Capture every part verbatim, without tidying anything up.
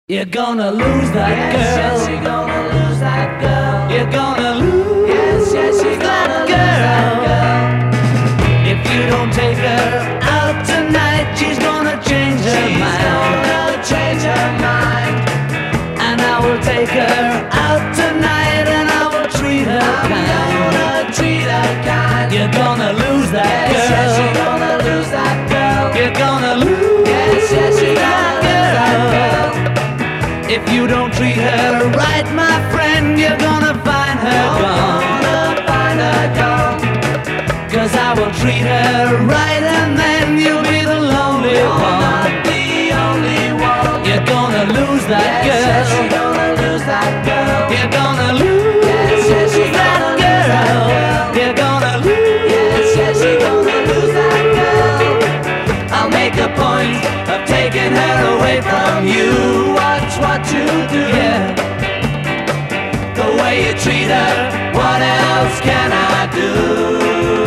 You're gonna lose that yes, girl. Yes, you're gonna lose that girl. You're gonna lose yes, yes, you're that, gonna girl. lose that girl. If you don't take her out tonight, she's gonna change her she's mind. She's gonna change her mind. And I will take her out tonight, and I will treat her I'm kind. gonna treat her kind. You're gonna lose that yes, girl. Yes, you're gonna lose that girl. You're gonna lose yes, yes, you're that, gonna girl. lose that girl. If you don't treat her right, my friend, you're gonna find her I'm gone. gonna find her gone. Cause I will treat her right, and then you'll be the lonely You're one. not the only one. You're gonna lose that yes, girl. Yes, you're gonna lose that girl. You're gonna lose yes, yes, you're that, gonna girl. lose that girl. You're gonna lose yes, yes, you're gonna lose that girl. I'll make a point of taking her away from you. Watch what you do. Yeah. The way you treat her, what else can I do?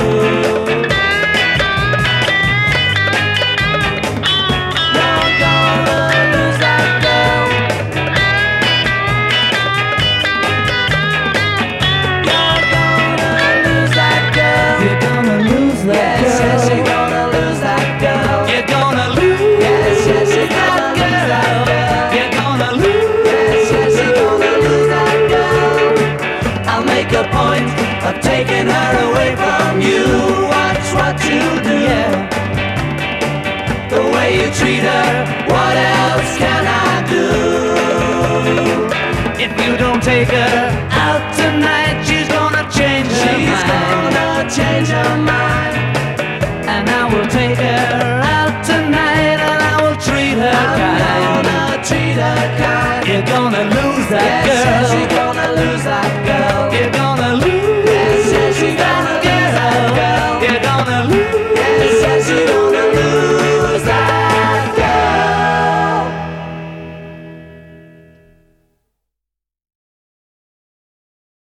A point of taking her away from you. Watch what you do. Yeah. The way you treat her, what else can I do? If you don't take her out tonight, she's gonna change her she's mind. She's gonna change her mind. And I will take her out tonight, and I will treat her I'm kind. gonna treat her kind. You're gonna lose that yes, girl. Yes,